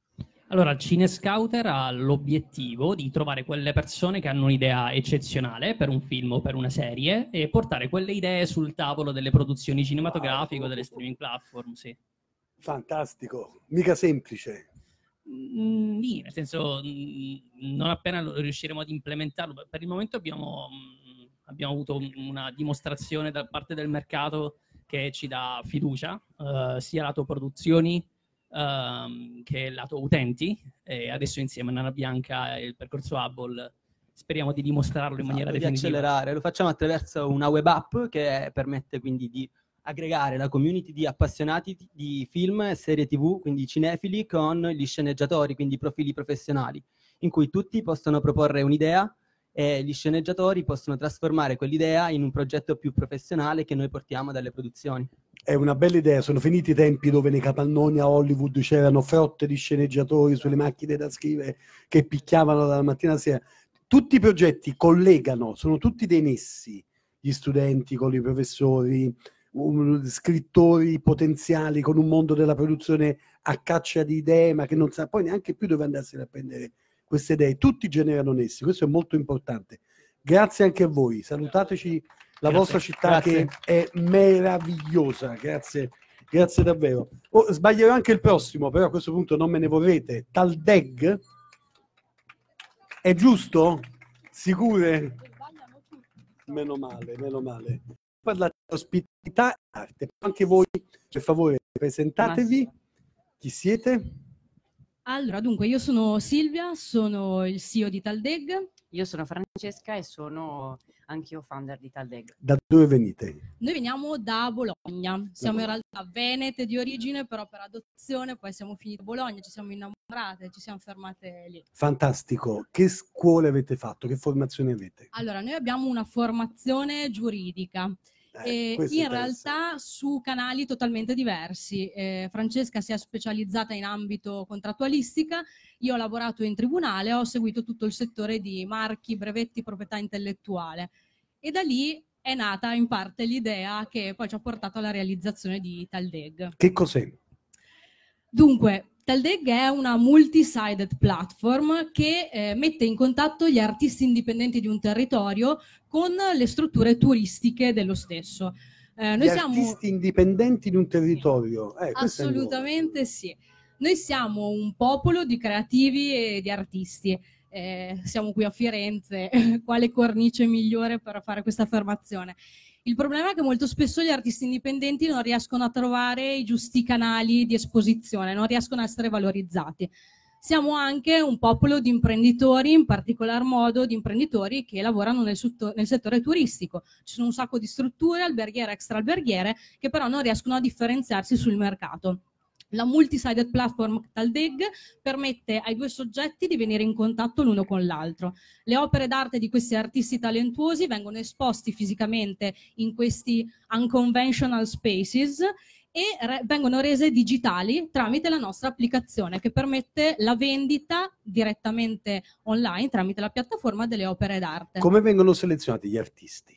Allora, il Cinescouter ha l'obiettivo di trovare quelle persone che hanno un'idea eccezionale per un film o per una serie e portare quelle idee sul tavolo delle produzioni cinematografiche o delle streaming platform, sì. Fantastico, mica semplice. Mm, sì, nel senso, mm, non appena lo riusciremo ad implementarlo, per il momento abbiamo, mm, abbiamo avuto un- una dimostrazione da parte del mercato che ci dà fiducia, eh, sia lato produzioni ehm, che lato utenti, e adesso insieme a Nana Bianca e il percorso Hubble speriamo di dimostrarlo in maniera Esatto, di definitiva. accelerare. Lo facciamo attraverso una web app che permette quindi di aggregare la community di appassionati di film e serie tivù, quindi cinefili, con gli sceneggiatori, quindi profili professionali, in cui tutti possono proporre un'idea e gli sceneggiatori possono trasformare quell'idea in un progetto più professionale che noi portiamo dalle produzioni. È una bella idea, sono finiti i tempi dove nei capannoni a Hollywood c'erano frotte di sceneggiatori sulle macchine da scrivere che picchiavano dalla mattina alla sera. Tutti i progetti collegano, sono tutti dei nessi, gli studenti con i professori, um, scrittori potenziali con un mondo della produzione a caccia di idee, ma che non sa poi neanche più dove andarsene a prendere queste idee. Tutti generano nessi, questo è molto importante. Grazie anche a voi, salutateci la Grazie. vostra città Grazie. che è meravigliosa, grazie, grazie davvero. Oh, sbaglierò anche il prossimo, però a questo punto non me ne vorrete. Taldeg? È giusto? Sicure? Meno male, meno male. Parlate di ospitalità e arte. Anche voi, per favore, presentatevi. Chi siete? Allora, dunque, io sono Silvia, sono il C E O di Taldeg. Io sono Francesca e sono anch'io founder di Taldeg. Da dove venite? Noi veniamo da Bologna, siamo in realtà venete di origine, però per adozione poi siamo finiti a Bologna, ci siamo innamorate, ci siamo fermate lì. Fantastico. Che scuole avete fatto? Che formazione avete? Allora, noi abbiamo una formazione giuridica. Eh, E questo in interessa. realtà su canali totalmente diversi. Eh, Francesca si è specializzata in ambito contrattualistica, io ho lavorato in tribunale, ho seguito tutto il settore di marchi, brevetti, proprietà intellettuale e da lì è nata in parte l'idea che poi ci ha portato alla realizzazione di Taldeg. Che cos'è? Dunque, Taldeg è una multi-sided platform che eh, mette in contatto gli artisti indipendenti di un territorio con le strutture turistiche dello stesso. Eh, noi Gli siamo artisti indipendenti di un territorio. Eh, questo è nuovo. assolutamente sì. Noi siamo un popolo di creativi e di artisti. Eh, siamo qui a Firenze, quale cornice migliore per fare questa affermazione? Il problema è che molto spesso gli artisti indipendenti non riescono a trovare i giusti canali di esposizione, non riescono a essere valorizzati. Siamo anche un popolo di imprenditori, in particolar modo di imprenditori che lavorano nel, sutto- nel settore turistico. Ci sono un sacco di strutture alberghiere, extra alberghiere, che però non riescono a differenziarsi sul mercato. La multi-sided platform Taldeg permette ai due soggetti di venire in contatto l'uno con l'altro. Le opere d'arte di questi artisti talentuosi vengono esposti fisicamente in questi unconventional spaces e re- vengono rese digitali tramite la nostra applicazione che permette la vendita direttamente online tramite la piattaforma delle opere d'arte. Come vengono selezionati gli artisti?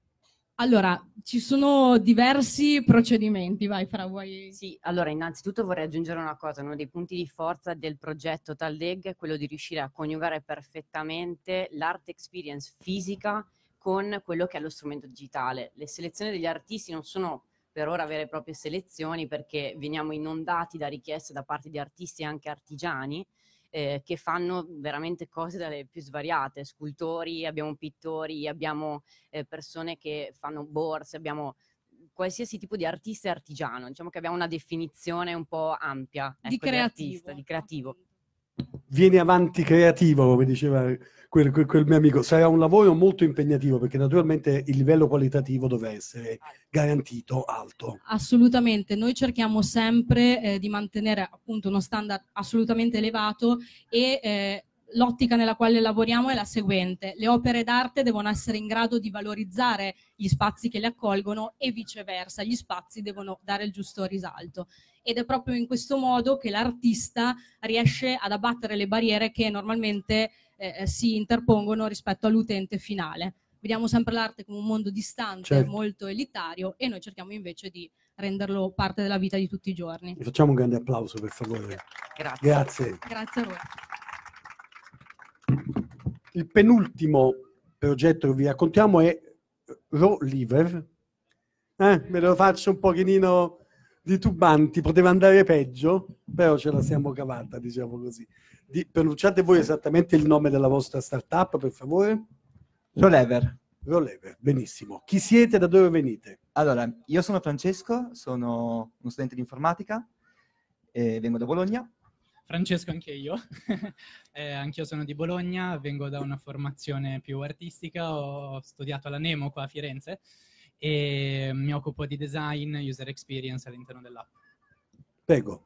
Allora, ci sono diversi procedimenti, vai Fra, vuoi... Sì, allora innanzitutto vorrei aggiungere una cosa, uno dei punti di forza del progetto Taldeg è quello di riuscire a coniugare perfettamente l'art experience fisica con quello che è lo strumento digitale. Le selezioni degli artisti non sono per ora vere e proprie selezioni perché veniamo inondati da richieste da parte di artisti e anche artigiani eh, che fanno veramente cose dalle più svariate, scultori, abbiamo pittori, abbiamo eh, persone che fanno borse, abbiamo qualsiasi tipo di artista e artigiano, diciamo che abbiamo una definizione un po' ampia ecco, Di creativo. artista, di creativo. Vieni avanti creativo, come diceva quel, quel, quel mio amico. Sarà un lavoro molto impegnativo perché naturalmente il livello qualitativo dovrà essere garantito alto. Assolutamente, noi cerchiamo sempre eh, di mantenere appunto uno standard assolutamente elevato e eh, l'ottica nella quale lavoriamo è la seguente: le opere d'arte devono essere in grado di valorizzare gli spazi che le accolgono e viceversa, gli spazi devono dare il giusto risalto. Ed è proprio in questo modo che l'artista riesce ad abbattere le barriere che normalmente eh, si interpongono rispetto all'utente finale. Vediamo sempre l'arte come un mondo distante, Certo. molto elitario, e noi cerchiamo invece di renderlo parte della vita di tutti i giorni. Facciamo un grande applauso, per favore. Grazie. Grazie. Grazie a voi. Il penultimo progetto che vi raccontiamo è Raw Liver. Eh, me lo faccio un pochino di tubanti, poteva andare peggio, però ce la siamo cavata, diciamo così. Di, pronunciate voi esattamente il nome della vostra startup, per favore. Rollever. Rollever, benissimo. Chi siete, da dove venite? Allora, io sono Francesco, sono uno studente di informatica, e vengo da Bologna. Francesco anche io, eh, anch'io sono di Bologna, vengo da una formazione più artistica, ho studiato alla Nemo qua a Firenze e mi occupo di design, user experience all'interno dell'app. Prego.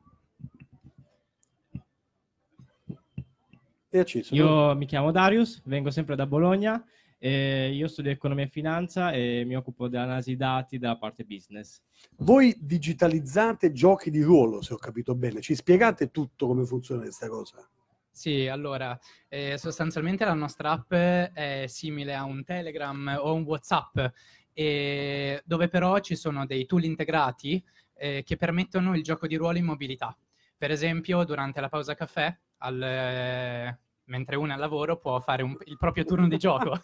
È acceso, Io no? mi chiamo Darius, vengo sempre da Bologna, e io studio economia e finanza e mi occupo dell'analisi dati da parte business. Voi digitalizzate giochi di ruolo, se ho capito bene. Ci spiegate tutto come funziona questa cosa? Sì, allora, eh, sostanzialmente la nostra app è simile a un Telegram o un WhatsApp, e dove però ci sono dei tool integrati eh, che permettono il gioco di ruolo in mobilità. Per esempio, durante la pausa caffè, al, eh, mentre uno è al lavoro, può fare un, il proprio turno di gioco.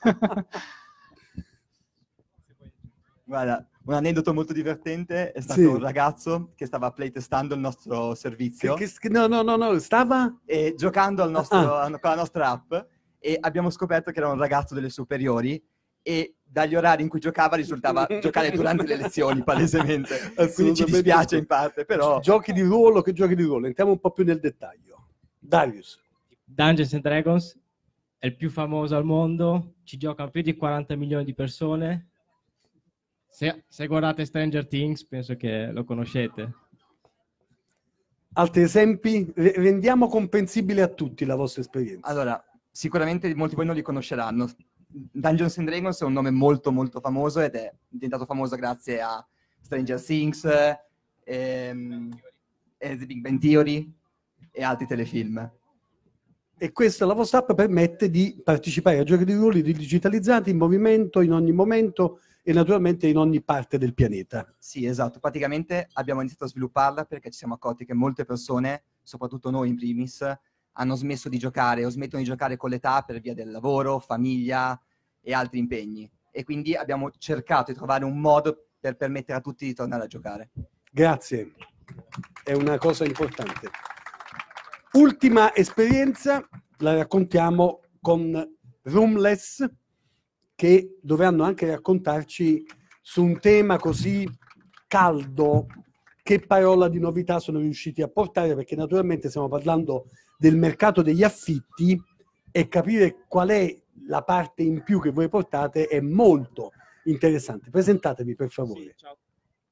Guarda, un aneddoto molto divertente è stato Sì. un ragazzo che stava playtestando il nostro servizio. Che- che- no, no, no, no, stava? E giocando al nostro, Ah. con la nostra app, e abbiamo scoperto che era un ragazzo delle superiori, e dagli orari in cui giocava risultava giocare durante le lezioni, palesemente. Quindi ci Assolutamente dispiace sì. in parte, però... Giochi di ruolo, che giochi di ruolo? Entriamo un po' più nel dettaglio. Darius. Dungeons and Dragons è il più famoso al mondo, ci giocano più di quaranta milioni di persone. Se, se guardate Stranger Things, penso che lo conoscete. Altri esempi? Re- rendiamo comprensibile a tutti la vostra esperienza. Allora, sicuramente molti di voi non li conosceranno. Dungeons and Dragons è un nome molto molto famoso ed è diventato famoso grazie a Stranger Things, ehm, e The Big Bang Theory e altri telefilm. E questa, la vostra app, permette di partecipare a giochi di ruoli digitalizzati in movimento, in ogni momento e naturalmente in ogni parte del pianeta. Sì, esatto. Praticamente abbiamo iniziato a svilupparla perché ci siamo accorti che molte persone, soprattutto noi in primis, hanno smesso di giocare o smettono di giocare con l'età per via del lavoro, famiglia e altri impegni. E quindi abbiamo cercato di trovare un modo per permettere a tutti di tornare a giocare. Grazie, è una cosa importante. Ultima esperienza, la raccontiamo con Roomless, che dovranno anche raccontarci su un tema così caldo che parola di novità sono riusciti a portare, perché naturalmente stiamo parlando del mercato degli affitti e capire qual è la parte in più che voi portate è molto interessante. Presentatevi, per favore. Sì, ciao.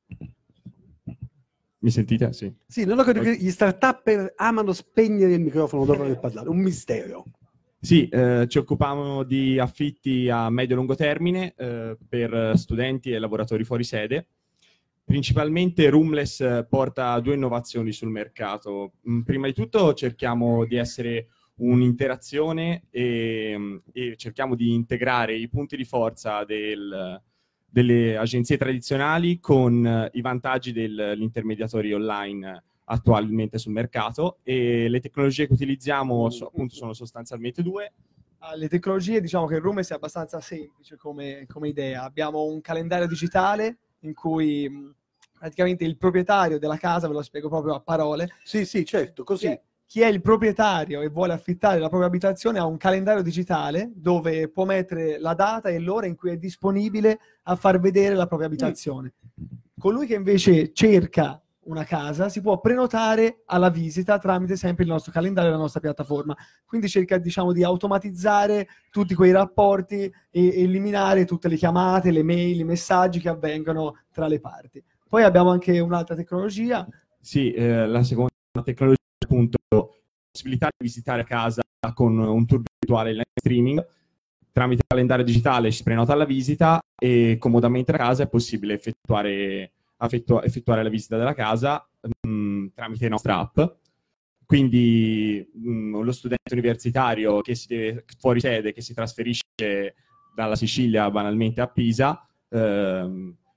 Mi sentite? Sì. Sì, non lo credo che gli start-upper amano spegnere il microfono dopo aver parlato, un mistero. Sì, eh, ci occupavamo di affitti a medio-lungo termine eh, per studenti e lavoratori fuori sede. Principalmente Roomless eh, porta due innovazioni sul mercato. Mm, Prima di tutto cerchiamo di essere un'interazione e, e cerchiamo di integrare i punti di forza del, delle agenzie tradizionali con eh, i vantaggi degli intermediatori online attualmente sul mercato, e le tecnologie che utilizziamo so- appunto sono sostanzialmente due. Ah, le tecnologie, diciamo che il Roomless è abbastanza semplice come, come idea. Abbiamo un calendario digitale in cui mh, praticamente il proprietario della casa, ve lo spiego proprio a parole. Sì, sì, certo, così. Chi è, chi è il proprietario e vuole affittare la propria abitazione ha un calendario digitale dove può mettere la data e l'ora in cui è disponibile a far vedere la propria abitazione. Colui che invece cerca una casa si può prenotare alla visita tramite sempre il nostro calendario e la nostra piattaforma. Quindi cerca, diciamo, di automatizzare tutti quei rapporti e eliminare tutte le chiamate, le mail, i messaggi che avvengono tra le parti. Poi abbiamo anche un'altra tecnologia. Sì, eh, la seconda tecnologia è appunto la possibilità di visitare casa con un tour virtuale live streaming. Tramite il calendario digitale si prenota la visita e comodamente a casa è possibile effettuare effettua- effettuare la visita della casa mh, tramite la nostra app. Quindi mh, lo studente universitario che si deve fuori sede, che si trasferisce dalla Sicilia banalmente a Pisa, ehm,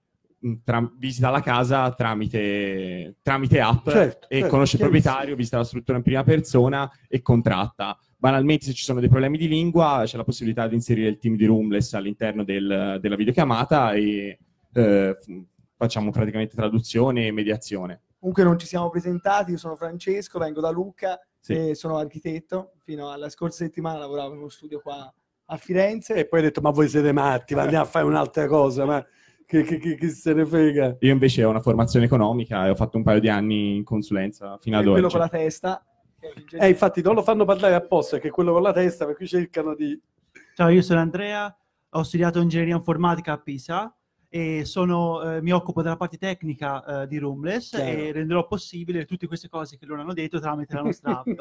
tra- visita la casa tramite, tramite app Certo, e certo, conosce il chiarissimo. proprietario, visita la struttura in prima persona e contratta. Banalmente, se ci sono dei problemi di lingua, c'è la possibilità di inserire il team di Roomless all'interno del- della videochiamata e eh, f- facciamo praticamente traduzione e mediazione. Comunque non ci siamo presentati, io sono Francesco, vengo da Lucca Sì. e sono architetto. Fino alla scorsa settimana lavoravo in uno studio qua a Firenze. E poi hai detto, ma voi siete matti, ma andiamo a fare un'altra cosa, ma che, che, che, che se ne frega. Io invece ho una formazione economica e ho fatto un paio di anni in consulenza fino E ad quello oggi. con la testa. Eh, infatti non lo fanno parlare apposta, che è quello con la testa, per cui cercano di... Ciao, io sono Andrea, ho studiato ingegneria informatica a Pisa e sono, eh, mi occupo della parte tecnica eh, di Roomless Chiaro. e renderò possibile tutte queste cose che loro hanno detto tramite la nostra app.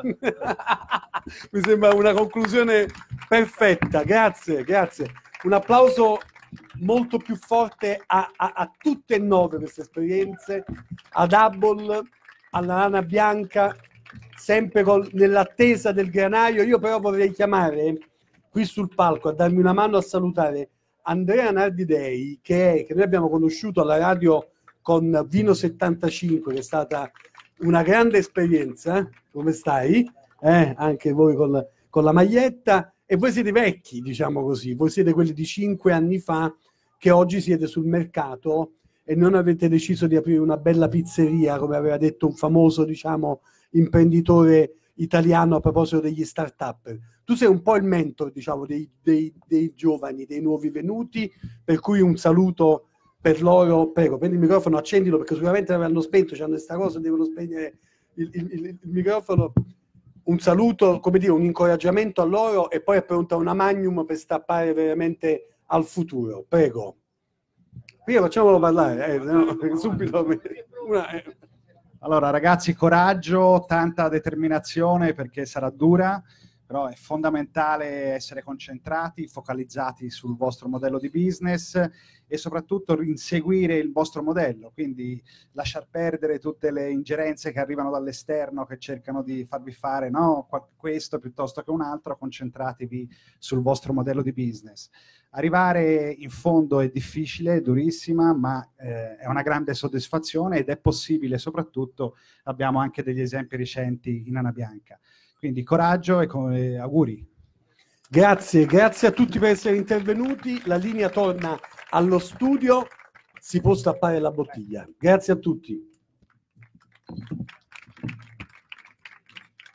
Mi sembra una conclusione perfetta, grazie, grazie. Un applauso molto più forte a, a, a tutte e nove queste esperienze, ad Hubble, alla Nana Bianca, sempre col- nell'attesa del granaio. Io però vorrei chiamare qui sul palco a darmi una mano a salutare Andrea Nardidei, che, è, che noi abbiamo conosciuto alla radio con Vino settantacinque, che è stata una grande esperienza. Come stai? Eh, anche voi con, con la maglietta. E voi siete vecchi, diciamo così, voi siete quelli di cinque anni fa che oggi siete sul mercato e non avete deciso di aprire una bella pizzeria, come aveva detto un famoso, diciamo, imprenditore italiano a proposito degli start-up. Tu sei un po' il mentor, diciamo, dei, dei, dei giovani, dei nuovi venuti, per cui un saluto per loro. Prego, prendi il microfono, accendilo, perché sicuramente l'avranno spento, c'hanno questa cosa, devono spegnere il, il, il, il microfono. Un saluto, come dire, un incoraggiamento a loro e poi è pronta una magnum per stappare veramente al futuro. Prego. Prima facciamolo parlare, eh, no, subito. Una, eh. Allora, ragazzi, coraggio, tanta determinazione perché sarà dura, però è fondamentale essere concentrati, focalizzati sul vostro modello di business e soprattutto inseguire il vostro modello, quindi lasciar perdere tutte le ingerenze che arrivano dall'esterno, che cercano di farvi fare no, questo piuttosto che un altro, concentratevi sul vostro modello di business. Arrivare in fondo è difficile, è durissima, ma eh, è una grande soddisfazione ed è possibile, soprattutto abbiamo anche degli esempi recenti in Nana Bianca. Quindi coraggio e co- eh, auguri. Grazie, grazie a tutti per essere intervenuti. La linea torna allo studio, si può stappare la bottiglia. Grazie a tutti.